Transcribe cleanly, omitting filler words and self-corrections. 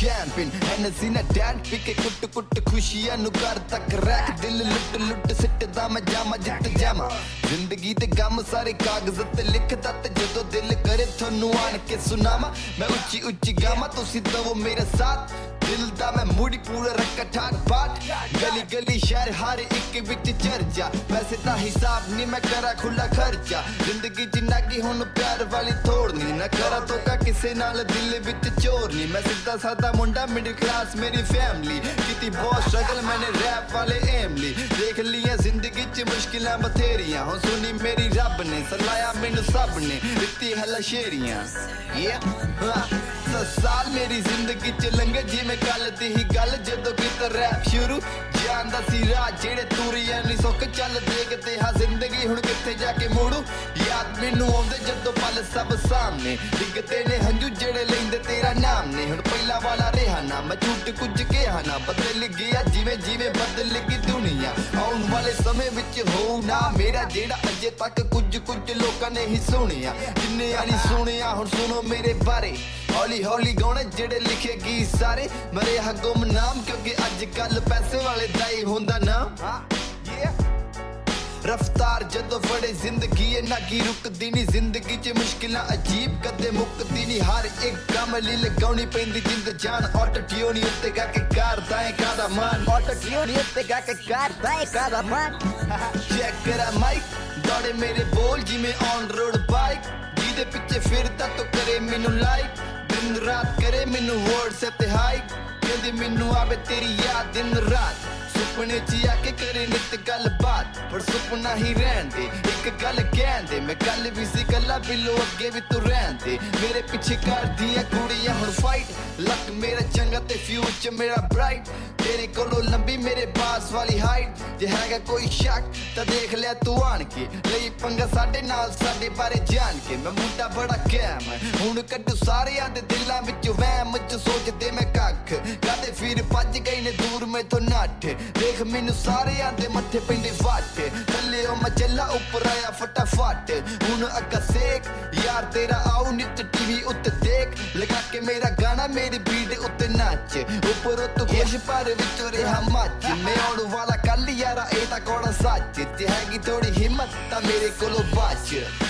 champion NC ना dad पिके कुट कुट खुशियां नु कर तक रैक दिल लुट लुट सिटदा मैं जामा जित जामा जिंदगी ते गम सारे कागज ते लिखदा ते जदों दिल करे थोनू आन के सुनावा मैं उच्ची उच्ची गामा तुसी दवो मेरे साथ दिल दा मैं मुड़ी पूरा रखा ठाट बाट गली गली शहर हर एक विच चर्चा वैसे ता हिसाब नहीं मैं करा खुला खर्चा जिंदगी च नागी हुण प्यार वाली थोड़नी ना करा तो का किसे नाल दिल विच चोरनी मैं सीधा सादा मुंडा मिडिल क्लास मेरी फैमिली किती बहुत स्ट्रगल मैंने रैप वाले एम ली देख लिया जिंदगी च मुश्किलां बथेरियां हुण सुनी मेरी रब ने सलाया मैनू सब ने दित्ती हला शेरियां साल मेरी जिंदगी च लंघे जिवें गल दी ही गल जदों कीता रैप शुरू जानदा सी राह जेड़े तुरिया नहीं सुख चल देखते हाँ जिंदगी हुण कित्थे जाके मुड़ू याद मैनू आउंदे जदों पल सब सामने डिगदे ने हंजू जेड़े लैंदे तेरा नाम ने हुण पहिला वाला रहा ना मैं झूठ कुछ कहा ना बदल गया जिवें जिवें बदल गई दुनिया आउण वाले समय विच हो ना मेरा जेड़ा अजे तक कुछ कुछ लोकां ने ही सुनिया जिन्ने आनी सुनिया हुण सुनो मेरे बारे हौली हौली गाने जेड़े लिखे गीत सारे मरे हा गुमनाम क्योंकि अज कल पैसे वाले दा ही हुंदा ना रफ्तार जदों फड़े जिंदगी ना की रुकदी नी जिंदगी च मुश्किलां अजीब कदे मुकदी नी हर एक गम लई लगाउणी पैंदी जिंद जान ऑटो ट्यून उत्ते गा के करदा है कादा मान ऑटो ट्यून उत्ते गा के करदा है कादा मान चेक करा माइक दौड़े मेरे बोल जिवें ऑन रोड बाइक जिदे पिछे फिरदा तो करे मैनू लाइक दिन रात करे मैनू व्हाट्सएप ते हाइक कहंदी मैनू आवे तेरी याद दिन रात सुपने च आके करे नित गल बात पर सुपना ही रहन दे एक गल कहन दे मैं कल भी सी गल्ला बिलो अगे भी तू रहन दे मेरे पीछे कर दिया कुड़ियां हुण फाइट लक मेरा चंगा ते फ्यूचर मेरा ब्राइट तेरे कोलों लंबी मेरे पास वाली हाइट जे हैगा कोई शक तां देख ले तू आन के लई पंगा साडे नाल साडे बारे जान के मैं मुंडा बड़ा कैम हुण कड्डू सारियां दे दिलां विच वहम च सोचदे मैं कख कदे फिर भज गई ने दूर मैथों नठ देख मैनू सारे आंदे मत्थे पैंदे फट थल्ले ओ मैं चला उपर आया फटाफट हुण अग्गा सेक यार तेरा आऊ नित टीवी उत्ते देख लगा के मेरा गाना मेरी बीट उत्ते नाच उपर तू खुश पर विचों रहा मच मैं आउण वाला कल यारा ए तां कोड़ा सच ते हैगी थोड़ी हिम्मत तां मेरे कोलों बच